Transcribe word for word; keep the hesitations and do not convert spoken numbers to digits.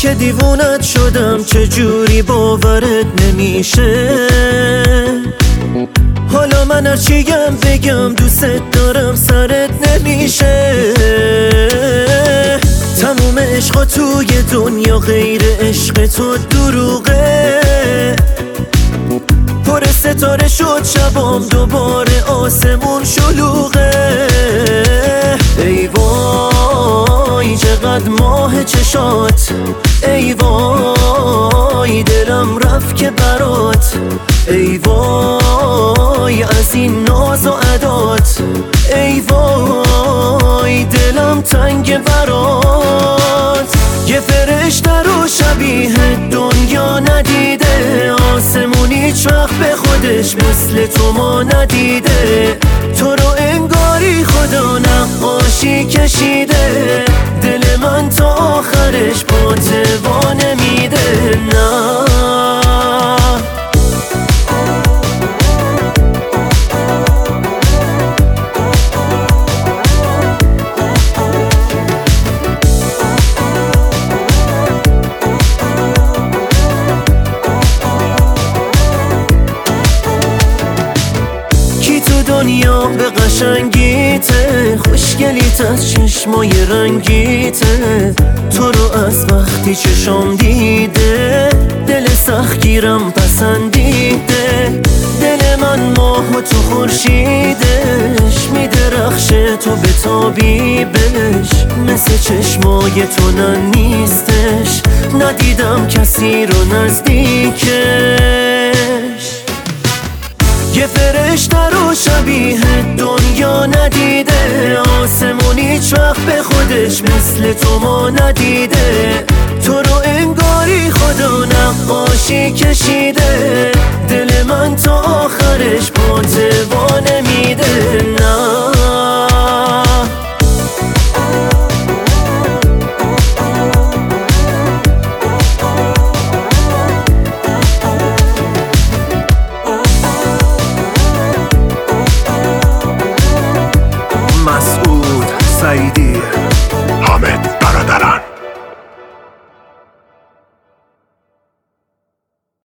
که دیوونت شدم، چجوری باورت نمیشه. حالا من هرچیم بگم دوست دارم سرت نمیشه. تموم عشقا توی دنیا غیر عشق تو دروغه. پر ستاره شد شبام، دوباره آسمون شلوغه. ای وای چقدر ماه چشات، ای وای دلم رفت که برات، ای وای از این ناز و عدات، ای وای دلم تنگ برات. یه فرشته رو شبیه دنیا ندیده، آسمون هیچ وقت به خودش مثل تو ما ندیده. تو رو انگاری خدا نقاشی کشیده، دل من تا آخرش با توا نمیده. نه دنیا به قشنگیته، خوشگلیت از چشمای رنگیته. تو رو از وقتی چشم دیده، دل سختگیرم پسندیده. دل من ماه و تو خورشیدش، میدرخشه تو بتابی بهش. مثل چشمای تو نه نیستش، ندیدم کسی رو نزدیکش. یه فرشته رو شبیه دنیا ندیده، آسمون هیچ وقت به خودش مثل تو ما ندیده. تو رو انگاری خدا نقاشی کشیده، دل من تا آخرش